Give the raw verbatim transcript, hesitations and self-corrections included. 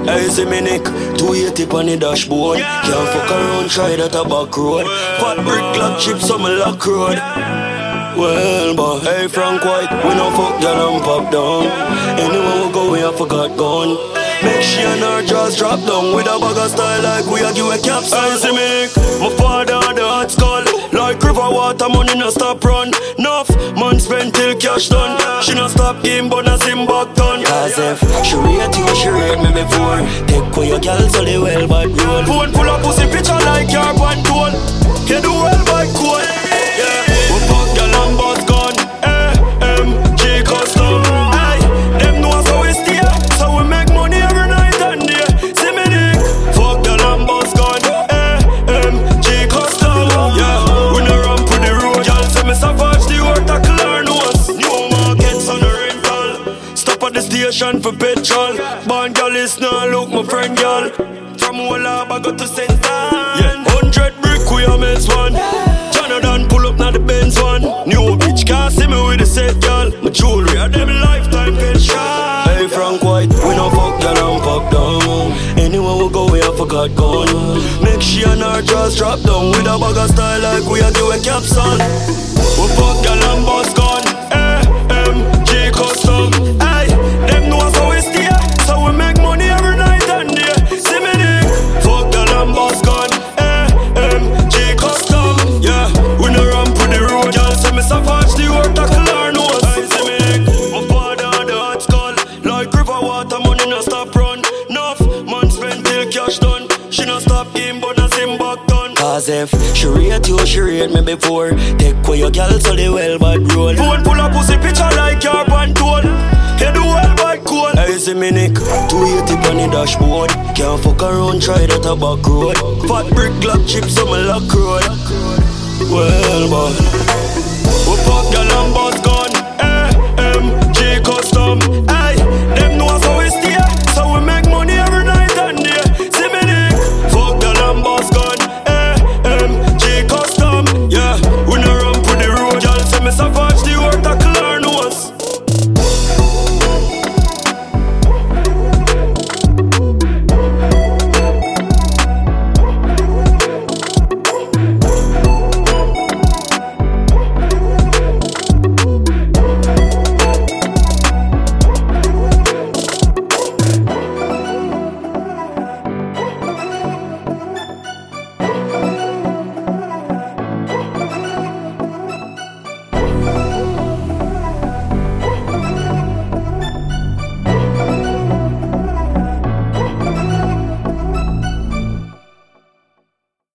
I see me neck, two eighty on the dashboard. Can't fuck around, try that a back road. Fat brick lock chips on my lock road. Well, but hey Frank White, we no fuck y'all and pop down. Anywhere we go, we have forgot gone. Make she and her jaws drop down with a bag of style like we a give a capsule. I see me, my father had the hot skull. Like river water, money no stop run. Nuff, man spend till cash done. She no stop game, but no sim back done. Cause if she rate you, she rate me before. Take away your girl so they well bad roll. Phone full of pussy picture like your band tool. You do well by code. Yeah, we fuck girl and boss gun. A M G custom. Aye, them know how we stay. So we make money every night and day. See me dick, fuck girl and boss gun. A M G custom. Yeah, we no run for the road. Y'all say me savage the work that clear nose. New markets on the rental. Stop at the station for petrol. Band girl is now look my friend girl. From Wallab I go to Saint Anne. Hundred brick we a mess one. Jonathan pull up now the Benz one. New bitch can't see me with the set girl. My jewelry a them lifetime pension. Hey Frank White, we no fuck girl and pop down. Anywhere we go we a forgot gone. Make she and her jaws drop down with a bag of style like we a give a capsule. We fuck girl and boss gun. A M G custom. Aye, them know how we stay. So we make money every night and day. See me dick, fuck girl and boss gun. A M G custom. Yeah, we no run for the road. Y'all say me savage the work that clear nose. I see me neck, my father had the hot skull. Like river water, money no stop run. Nuff, man spend till cash done. She no stop game, but no sim back done. Cause if she rate you, she rate me before. Take away your girl so they well bad roll. Phone full of pussy picture like your band tool. You do well bad cool. I see me neck, two eighty on the dashboard. Can't fuck around, try that a back road. Fat brick lock chips on my lock road. Well, but we fuck girl and boss gun. A M G custom.